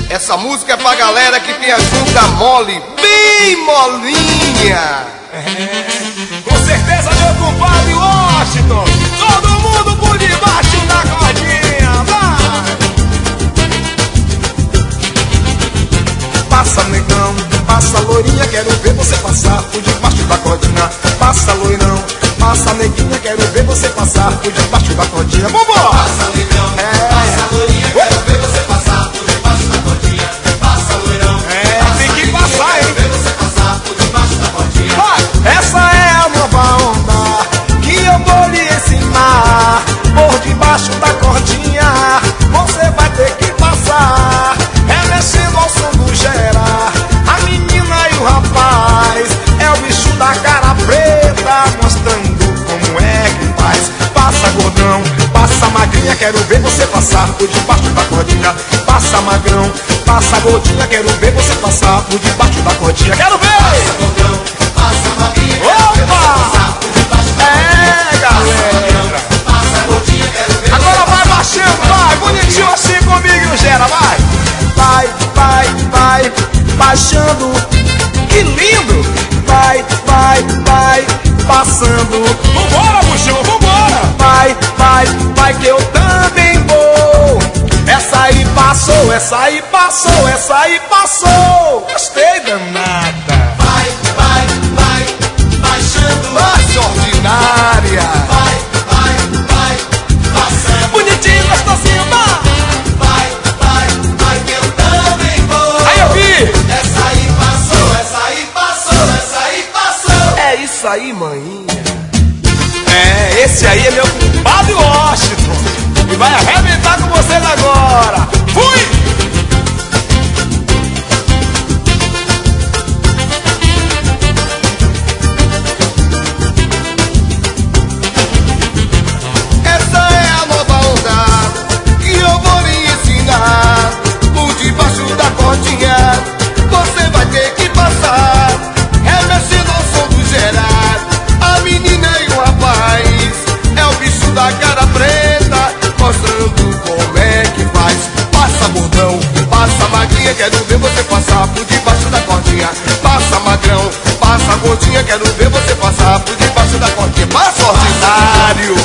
Essa música é pra galera que tem a junta mole, bem molinha. Com certeza, meu compadre Washington. Todo mundo por debaixo da cordinha, vai! Passa, negão, passa, loirinha, quero ver você passar por debaixo da cordinha. Passa, loirão, passa, neguinha, quero ver você passar por debaixo da cordinha. Vambora! Passa, negão, passa, loirinha, quero ver você passar por debaixo da cordinha. Passa, loirão, tem que passar, hein? Quero ver você passar por debaixo da cordinha. Vai! Essa é a nova onda que eu vou lhe ensinar. Por debaixo da cordinha você vai ter que passar, remexendo ao som do Gera. A menina e o rapaz é o bicho da cara preta, mostrando como é que faz. Passa, gordão, passa, magrinha, quero ver você passar por debaixo da cordinha. Passa, magrão, passa, gordinha, quero ver você passar por debaixo da cordinha. Quero ver! Passa, gordão, passa, magrinha, quero ver você passar por debaixo da cordinha. Galera! Passa, gordinha, quero ver. Agora vai baixando, vai, bonitinho assim comigo e o Gera, vai! Vai, vai, vai, baixando, que lindo! Vai, vai, vai, passando. Vambora, buchão, vambora! Vai, vai, vai, que eu também vou. Essa aí passou, essa aí passou, essa aí passou. Gostei danada. Vai, vai, vai, baixando. Nossa, ordinária. Vai, vai, vai, passando. Bonitinho, gostosinho, vai. Vai, vai, vai, que eu também vou. Aí eu vi. Essa aí passou, essa aí passou, essa aí passou. É isso aí, maninha. É, esse aí é meu compadre Washington. E vai arrebentar com vocês agora. Fui! Essa é a nova onda que eu vou lhe ensinar. Por debaixo da cordinha você vai ter que passar, remexendo ao som do Gerard. A menina e o rapaz é o bicho da cara preta, mostrando como é que faz. Passa, gordão, passa, magrinha, quero ver você passar por debaixo da cordinha. Passa, magrão, passa, gordinha, quero ver você passar por debaixo da cordinha. Passa, ordinário.